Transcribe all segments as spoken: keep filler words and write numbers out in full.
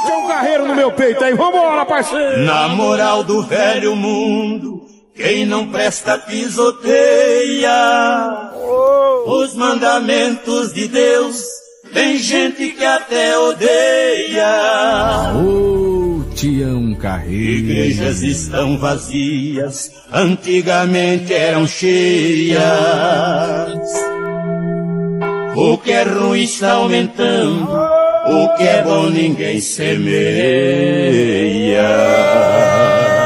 um carreiro no meu peito aí, vambora, parceiro! Na moral do velho mundo, quem não presta pisoteia. Os mandamentos de Deus, tem gente que até odeia. Ô, Tião Carreiro. Igrejas estão vazias, antigamente eram cheias. O que é ruim está aumentando, o que é bom ninguém semeia.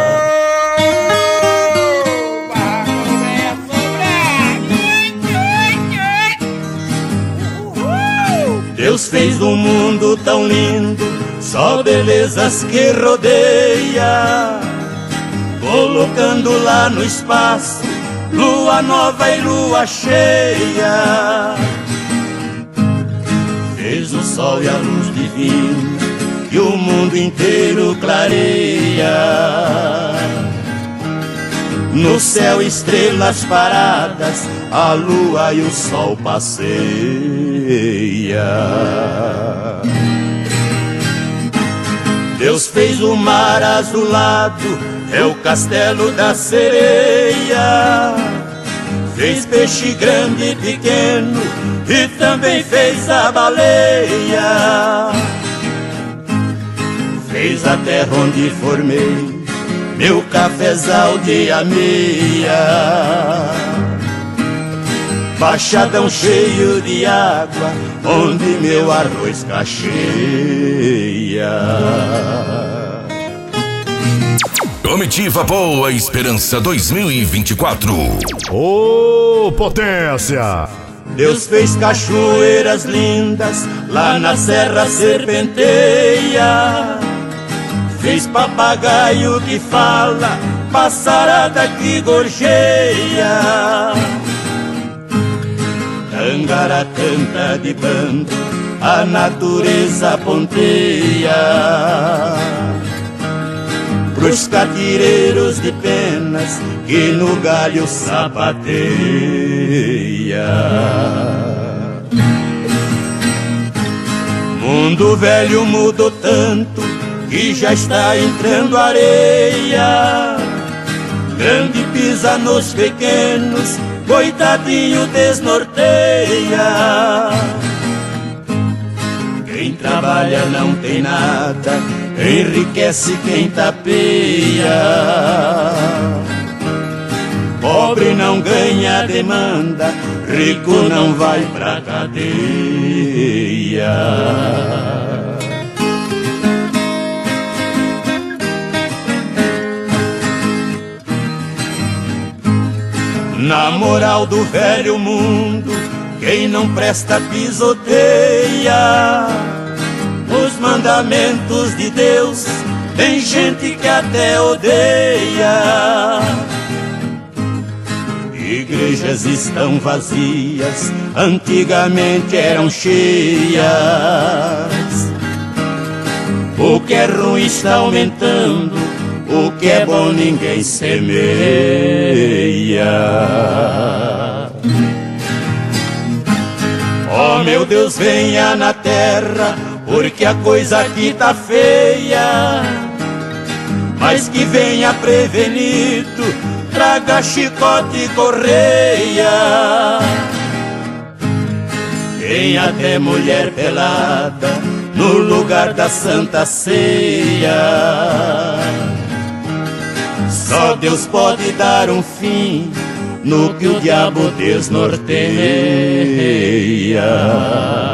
Deus fez um mundo tão lindo, só belezas que rodeia, colocando lá no espaço lua nova e lua cheia. Fez o sol e a luz divina que o mundo inteiro clareia. No céu estrelas paradas, a lua e o sol passeia. Deus fez o mar azulado, é o castelo da sereia. Fez peixe grande e pequeno, e também fez a baleia. Fez a terra onde formei meu cafezal de ameia. Baixadão cheio de água, onde meu arroz cacheia. Comitiva Boa Esperança dois mil e vinte e quatro. Ô, oh, potência! Deus fez cachoeiras lindas, lá na Serra Serpenteia. Fez papagaio que fala, passarada que gorjeia. Angara canta de bando, a natureza ponteia. Pros catireiros de penas, que no galho sapateia. Mundo velho mudou tanto, que já está entrando areia. Grande pisa nos pequenos, coitadinho desnorteia. Quem trabalha não tem nada, enriquece quem tapeia. Pobre não ganha demanda, rico não vai pra cadeia. Na moral do velho mundo, quem não presta pisoteia. Os mandamentos de Deus, tem gente que até odeia. Igrejas estão vazias, antigamente eram cheias. O que é ruim está aumentando, o que é bom ninguém semeia. Oh meu Deus, venha na terra, porque a coisa aqui tá feia. Mas que venha prevenido, traga chicote e correia. Tem até mulher pelada no lugar da Santa Ceia. Só Deus pode dar um fim no que o diabo desnorteia.